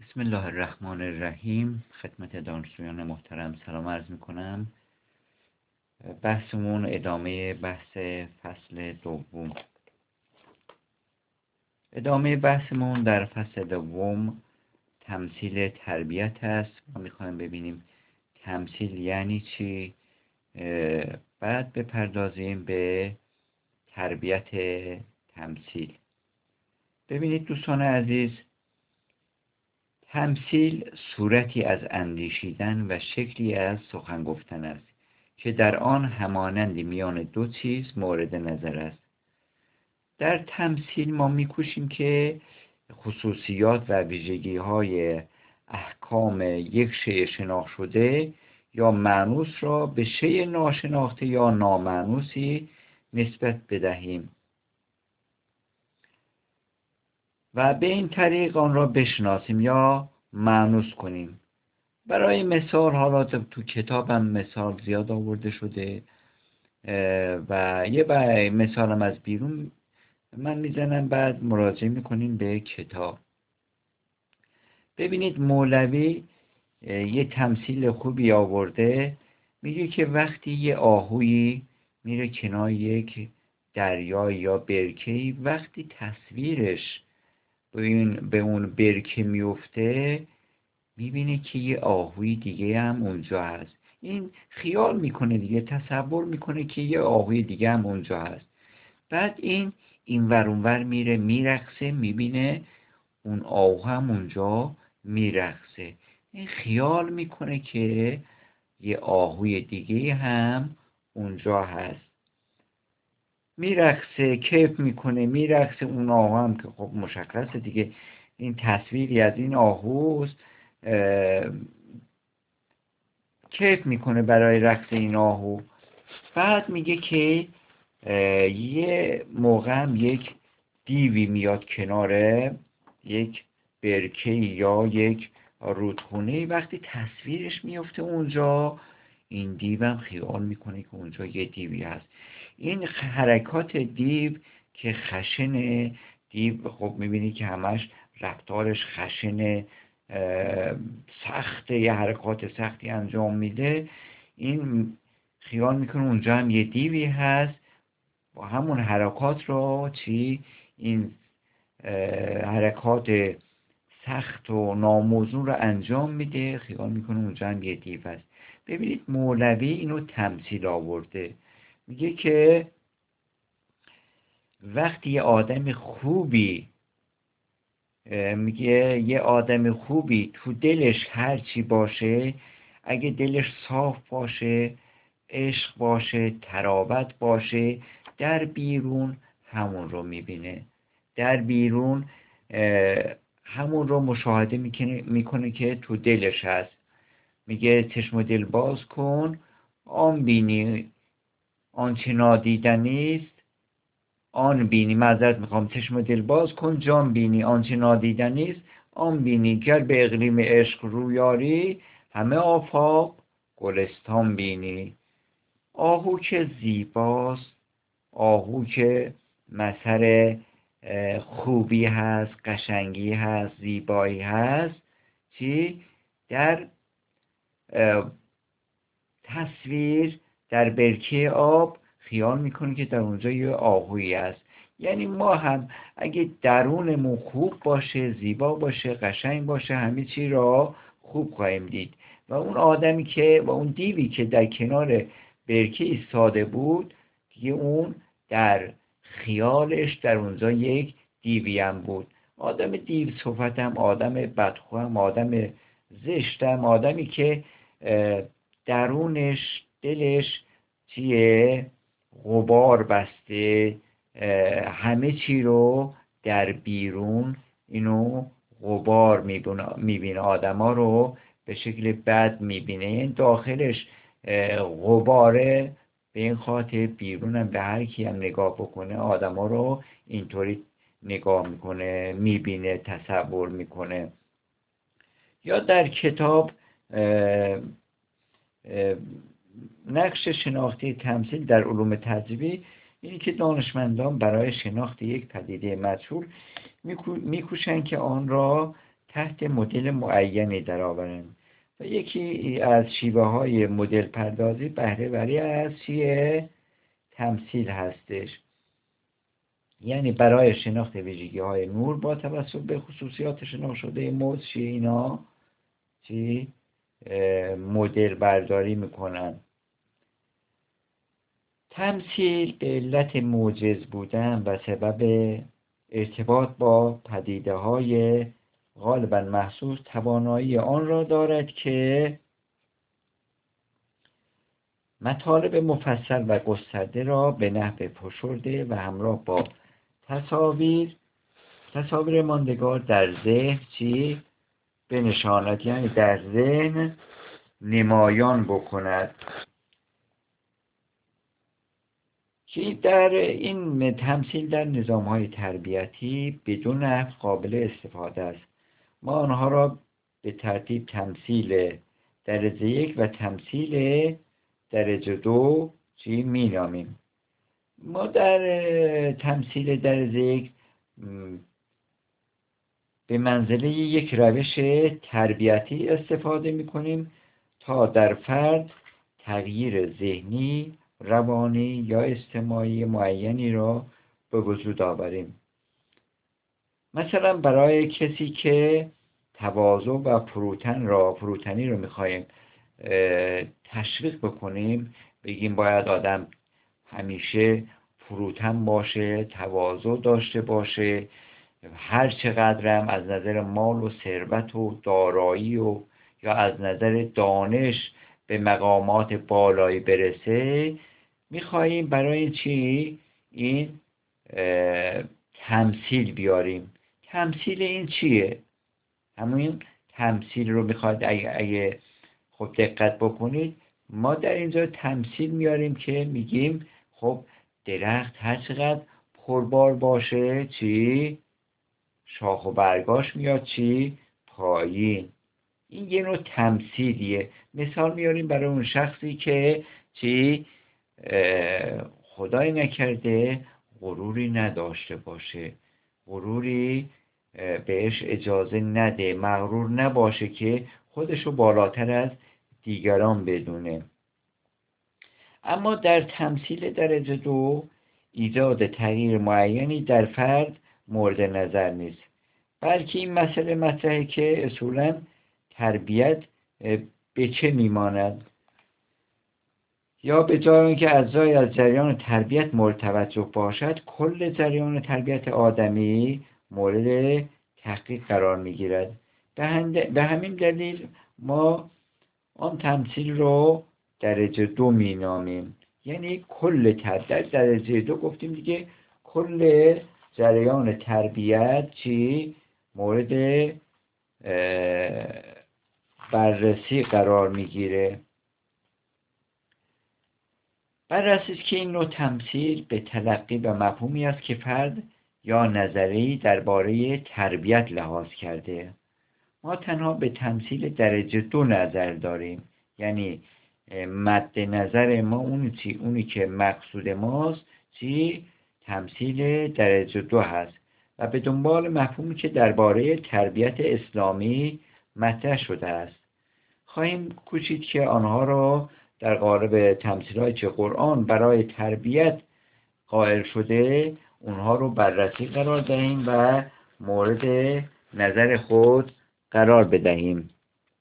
بسم الله الرحمن الرحیم. خدمت دانشجویان محترم سلام عرض میکنم. بحثمون ادامه بحث فصل دوم. ادامه بحثمون در فصل دوم تمثیل تربیت است. ما میخوایم ببینیم تمثیل یعنی چی، بعد بپردازیم به تربیت تمثیل. ببینید دوستان عزیز، تمثیل صورتی از اندیشیدن و شکلی از سخن گفتن است که در آن همانندی میان دو چیز مورد نظر است. در تمثیل ما میکوشیم که خصوصیات و ویژگی‌های احکام یک شیء شناخته شده یا مانوس را به شیء ناشناخته یا نامانوسی نسبت بدهیم و به این طریق آن را بشناسیم یا مانوس کنیم. برای مثال، حالا تو کتابم مثال زیاد آورده شده و یه مثالم از بیرون من میزنم، بعد مراجعه میکنیم به کتاب. ببینید مولوی یه تمثیل خوبی آورده، میگه که وقتی یه آهویی میره کنار یک دریا یا برکه‌ای، وقتی تصویرش به اون برکه میفته میبینه که یه آهوی دیگه هم اونجا هست. این خیال میکنه دیگه، تصور میکنه که یه آهوی دیگه هم اونجا هست. بعد این ور اون ور میره میرقصه، میبینه اون آهو هم اونجا میرقصه. این خیال میکنه که یه آهوی دیگه هم اونجا هست. میرقصه، کیف میکنه، میرقصه. اون آهو هم که خب مشخصه دیگه، این تصویری از این آهوست، کیف میکنه برای رقص این آهو. بعد میگه که یه موقع هم یک دیوی میاد کنار یک برکه یا یک رودخونه، وقتی تصویرش میفته اونجا، این دیو هم خیال میکنه که اونجا یه دیوی هست. این حرکات دیو که خشن دیو، خب میبینی که همش رفتارش خشن، سخته، یه حرکات سختی انجام میده. این خیال میکنه اونجا هم یه دیوی هست، با همون حرکات رو این حرکات سخت و ناموزون رو انجام میده، خیال میکنه اونجا هم یه دیو هست. ببینید مولوی اینو تمثیل آورده، میگه که وقتی یه آدم خوبی یه آدم خوبی تو دلش هرچی باشه، اگه دلش صاف باشه، عشق باشه، تراوت باشه، در بیرون همون رو میبینه. در بیرون همون رو مشاهده میکنه که تو دلش هست. میگه چشم و دل باز کن، آن بینی آنچه نادیدنی است. آن بینی، معذرت میخوام، چشم و دل باز کن، جان بینی آنچه نادیدنی است. آن بینی گر به اقلیم عشق رویاری، همه آفاق گلستان بینی. آهو که زیباست، آهو که مثل خوبی هست، قشنگی هست، زیبایی هست، در تصویر در برکه آب خیال میکنه که در اونجا یه آهویی هست. یعنی ما هم اگه درونمون خوب باشه، زیبا باشه، قشنگ باشه، همه چی را خوب خواهیم دید. و اون آدمی که و اون دیوی که در کنار برکه ایستاده بود، دیگه اون در خیالش در اونجا یک دیوی هم بود. آدم دیو صفت هم، آدم بدخو هم، آدم زشت هم، آدمی که درونش، دلش غبار بسته، همه چی رو در بیرون اینو غبار میبینه، آدما رو به شکل بد میبینه. این داخلش غباره، به این خاطر بیرونم به هر کی هم نگاه بکنه آدما رو اینطوری نگاه میکنه، میبینه، تصور میکنه. یا در کتاب نقش شناختی تمثیل در علوم تجریبی، اینی که دانشمندان برای شناخت یک پدیده مجهول میکوشند که آن را تحت مدل معینی درآورند. و یکی از شیوه های مدل پردازی بهره وری از چیه؟ تمثیل هستش. یعنی برای شناخت ویژگی های نور با توسط به خصوصیات شناخته شده موز اینا مدل برداری میکنن. تمثیل به علت موجز بودن و سبب ارتباط با پدیده های غالبا محسوس توانایی آن را دارد که مطالب مفصل و گسترده را به نحو فشرده و همراه با تصاویر ماندگار در ذهن بنشاند، یعنی در ذهن نمایان بکند. که در این تمثیل در نظام‌های تربیتی بدون نحو قابل استفاده است. ما آنها را به ترتیب تمثیل درجه 1 و تمثیل درجه 2 می‌نامیم. ما در تمثیل درجه 1 به منزله یک روش تربیتی استفاده می‌کنیم تا در فرد تغییر ذهنی، روانی یا اجتماعی معینی را به وجود آوریم. مثلا برای کسی که تواضع و فروتنی رو می‌خوایم تشویق بکنیم، بگیم باید آدم همیشه فروتن باشه، تواضع داشته باشه، هر چقدرم از نظر مال و ثروت و دارایی و یا از نظر دانش به مقامات بالایی برسه، میخواییم برای این تمثیل بیاریم. تمثیل این چیه؟ همون تمثیل رو میخواد اگه خب دقت بکنید، ما در اینجا تمثیل میاریم که میگیم خب درخت هر چقدر پربار باشه شاخ و برگاش میاد پایین. این یه نوع تمثیلیه. مثال میاریم برای اون شخصی که خدای نکرده غروری نداشته باشه، غروری بهش اجازه نده، مغرور نباشه که خودشو بالاتر از دیگران بدونه. اما در تمثیل درجه 2 ایجاد تغییر معینی در فرد مورد نظر نیست، بلکه این مسئله مطرحه که اصولاً تربیت به چه میماند، یا به جای اینکه از جریان تربیت مورد توجه باشد، کل جریان تربیت آدمی مورد تحقیق قرار میگیرد. به همین دلیل ما آن تمثیل رو درجه 2 مینامیم. یعنی کل در درجه 2 گفتیم دیگه کل جریان تربیت مورد بررسی قرار میگیره. بررسی است که این نوع تمثیل به تلقی و مفهومی است که فرد یا نظری درباره تربیت لحاظ کرده. ما تنها به تمثیل درجه 2 نظر داریم، یعنی مد نظر ما اونی که مقصود ماست تمثیل درجه 2 هست و به دنبال مفهومی که درباره تربیت اسلامی مطرح شده است. خواهیم کوشید که آنها را در قالب تمثیل‌هایی که قرآن برای تربیت قائل شده اونها رو بررسی قرار دهیم و مورد نظر خود قرار بدهیم.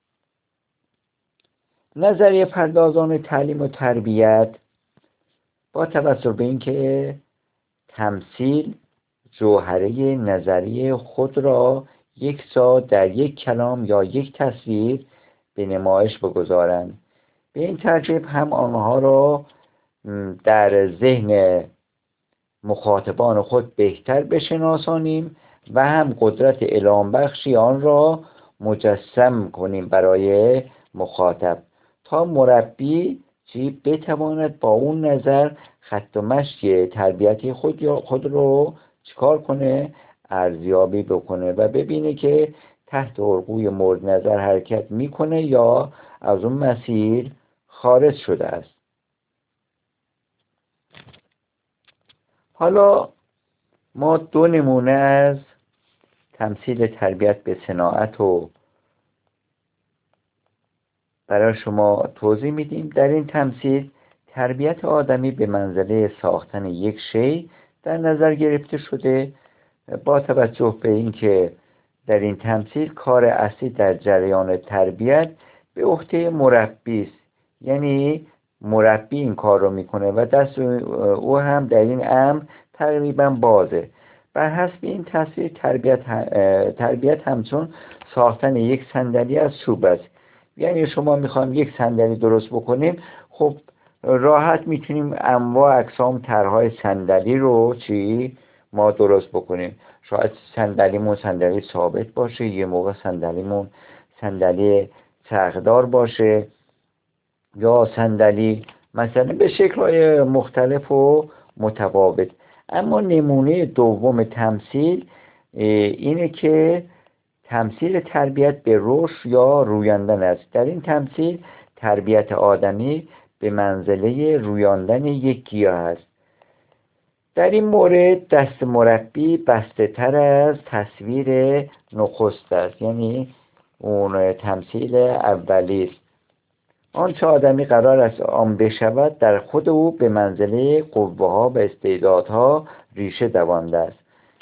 نظریه پردازان تعلیم و تربیت با توجه به اینکه تمثیل جوهره نظریه خود را یکسا در یک کلام یا یک تصویر به نمایش بگذارند، به این ترتیب هم آنها را در ذهن مخاطبان خود بهتر بشناسانیم و هم قدرت الهام بخشی آن را مجسم کنیم برای مخاطب تا مربی بتواند با اون نظر خط و مشی تربیتی خود رو چیکار کنه؟ ارزیابی بکنه و ببینه که تحت الگوی مورد نظر حرکت میکنه یا از اون مسیر خارج شده است. حالا ما 2 نمونه از تمثیل تربیت به صناعت رو برای شما توضیح میدیم. در این تمثیل تربیت آدمی به منزله ساختن یک شی در نظر گرفته شده، با توجه به اینکه در این تمثیل کار اصلی در جریان تربیت به عهده مربی است، یعنی مربی این کار رو میکنه و دست او هم در این امر تقریبا بازه. بر حسب این تصویر تربیت همچون ساختن یک صندلی از چوب است. یعنی شما میخوایم یک صندلی درست بکنیم، خب راحت میتونیم انواع اقسام طرحهای صندلی رو ما درست بکنیم. شاید صندلیمون صندلی ثابت باشه، یه موقع صندلیمون صندلی چرخدار باشه، یا صندلی مثلا به شکل‌های مختلف و متفاوت. اما نمونه دوم تمثیل اینه که تمثیل تربیت به رشد یا رویاندن است. در این تمثیل تربیت آدمی به منزله رویاندن یک گیاه است. در این مورد دست مربی بسته تر از تصویر نخست است، یعنی اون تمثیل اولی است. آنچه آدمی قرار است آن بشود در خود او به منزله قوه ها و استعدادها ریشه دوانده است.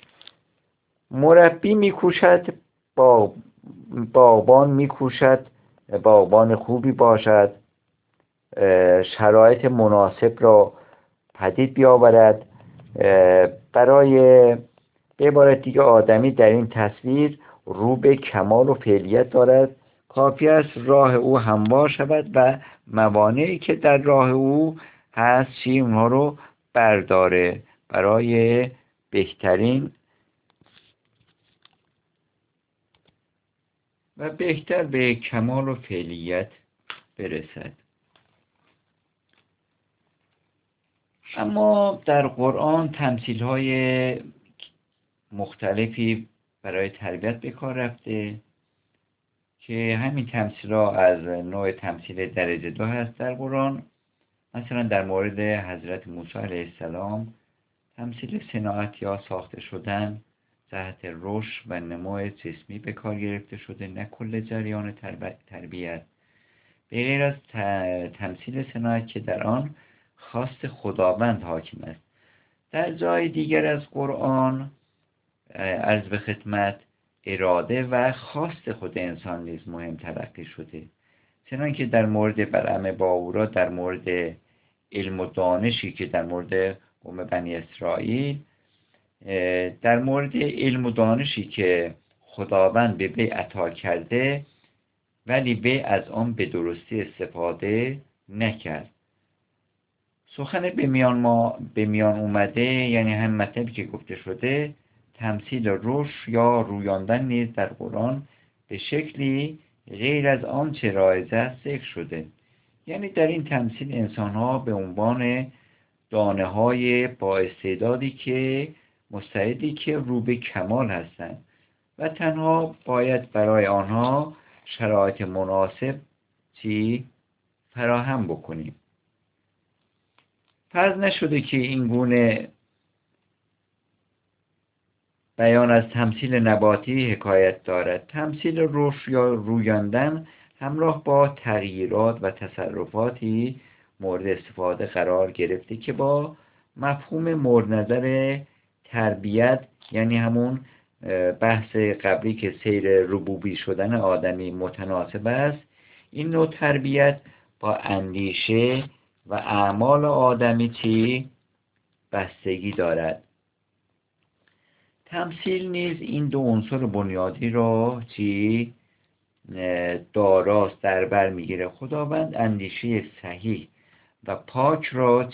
مربی میکوشد باغبان میکوشد باغبان خوبی باشد، شرایط مناسب را پدید بیاورد. به عبارت دیگه آدمی در این تصویر رو به کمال و فعلیت دارد. کافی است راه او هموار شود و موانعی که در راه او هست اونها رو برداره برای بهترین و بهتر به کمال و فعلیت برسد. اما در قرآن تمثیل‌های مختلفی برای تربیت به کار رفته که همین تمثیل‌ها از نوع تمثیل درجه 2 هست در قرآن. مثلا در مورد حضرت موسی علیه السلام تمثیل صناعت یا ساخته شدن جهت رشد و نمو جسمی به کار گرفته شده، نه کل جریان تربیت. به غیر از تمثیل صناعت که در آن خواست خداوند حاکم است. در جای دیگر از قرآن عرض به خدمت اراده و خواست خود انسان نیز مهم تلقی شده، چنان که در مورد بلعم باورا در مورد علم و دانشی که در مورد قوم بنی اسرائیل در مورد علم و دانشی که خداوند به وی عطا کرده ولی وی از آن به درستی استفاده نکرد. سخن به میان اومده، یعنی هم مطلبی که گفته شده، تمثیل رشد یا رویاندن نیز در قرآن به شکلی غیر از آنچه رایج است ذکر شده. یعنی در این تمثیل انسان‌ها به عنوان دانه‌های با استعدادی که مستعدی که رو به کمال هستند و تنها باید برای آنها شرایط مناسب فراهم بکنیم. فرض نشده که این گونه بیان از تمثیل نباتی حکایت دارد. تمثیل رشد یا رویاندن همراه با تغییرات و تصرفاتی مورد استفاده قرار گرفته که با مفهوم مورد نظر تربیت، یعنی همون بحث قبلی که سیر ربوبی شدن آدمی متناسب است. این نوع تربیت با اندیشه و اعمال آدمی بستگی دارد. تمثیل نیز این دو عنصر بنیادی را داراست، در بر میگیره. خداوند اندیشه صحیح و پاک را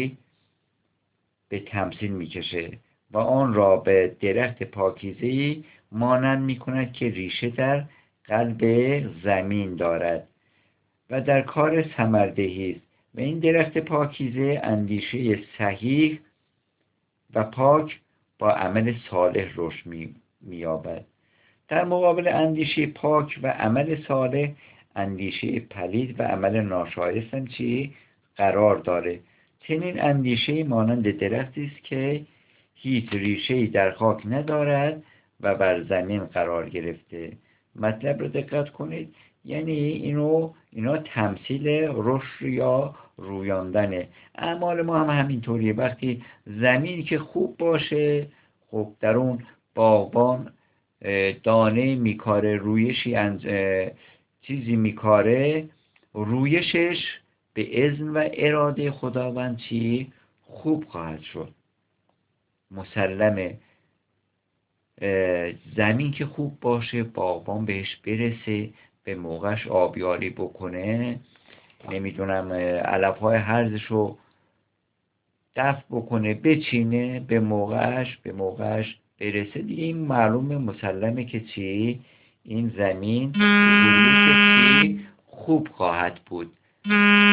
به تمثیل میکشه و آن را به درخت پاکیزه‌ای مانند میکند که ریشه در قلب زمین دارد و در کار ثمردهی است. و این درخت پاکیزه اندیشه صحیح و پاک با عمل صالح رشد می‌یابد. در مقابل اندیشه پاک و عمل صالح، اندیشه پلید و عمل ناشایست هم قرار داره. چنین اندیشه مانند درختی است که هیچ ریشه‌ای در خاک ندارد و بر زمین قرار گرفته. مطلب رو دقت کنید، یعنی اینا تمثیل رشد یا رویاندنه. اعمال ما هم همینطوریه. وقتی زمین که خوب باشه، خب در اون باغبان دانه میکاره، رویشی چیزی میکاره، رویشش به اذن و اراده خداوند چی؟ خوب خواهد شد. مسلمه زمین که خوب باشه، باغبان بهش برسه، به موقعش آبیاری بکنه، نمیدونم علفهای هرزشو دفع بکنه، بچینه، به موقعش برسه دیگه، این معلومه، مسلمه که چی؟ این زمین رویش چی؟ خوب خواهد بود.